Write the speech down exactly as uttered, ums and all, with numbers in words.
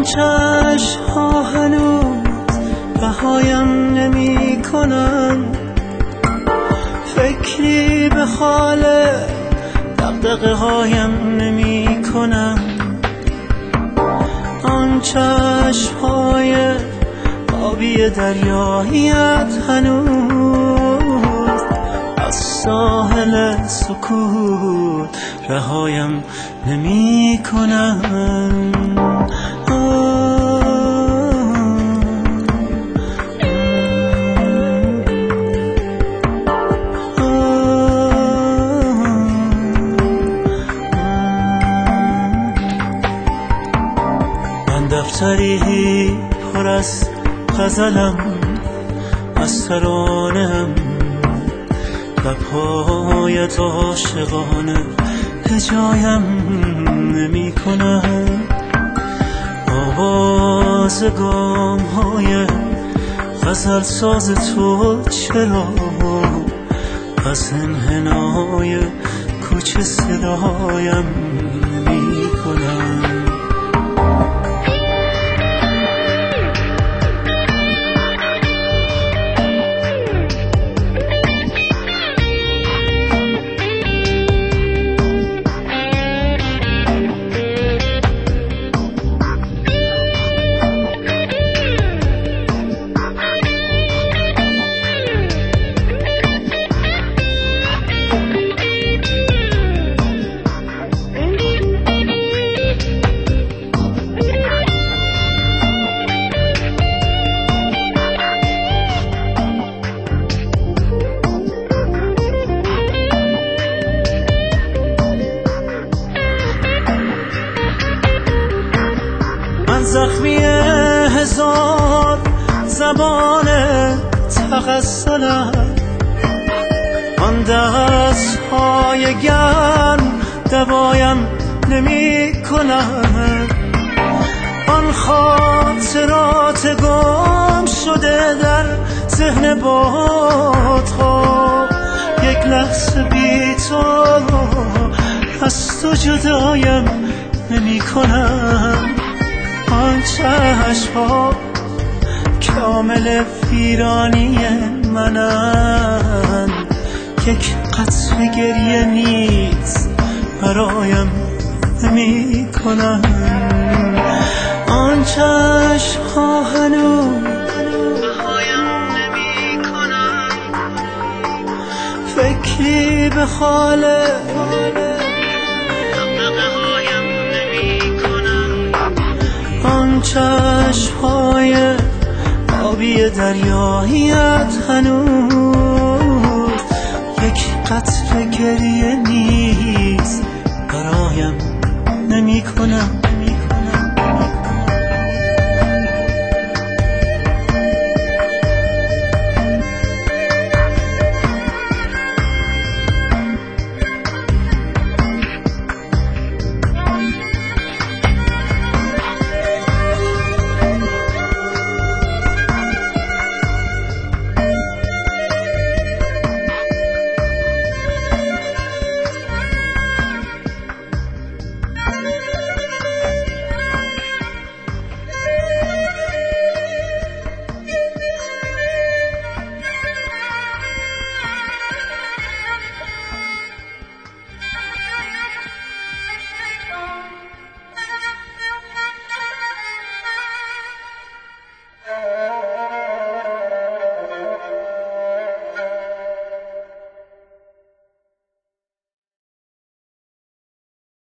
چشم ها هنوز رهایم نمی کنن، فکری به حال دغدغه هایم نمی کنن. آن چشم های آبی دریاییت هنوز از ساحل سکوت رهایم نمی کنن. دفتری پر از غزلم، از ترانه‌ام، لب‌هایت عاشقانه هجایم نمی کنم. آواز گام‌های غزل ساز تو چرا از انحنای کوچه صدایم نمی کنم. زخمی هزار زبان تغسلم، آن دست های گرم دوایم نمی کنند. آن خاطرات گم شده در ذهن بادها، یک لحظه بی تو از تو جدایم نمی کنند. آن چشم ها کامل ویرانی منن، یک قطره گریه نیز برایم نمی کنن. آن چشم ها هنوز بهایم نمی کنن، فکری به حال آن چشم های آبی دریاییت هنوز یک قطره گریه نیز برایم نمی کنم.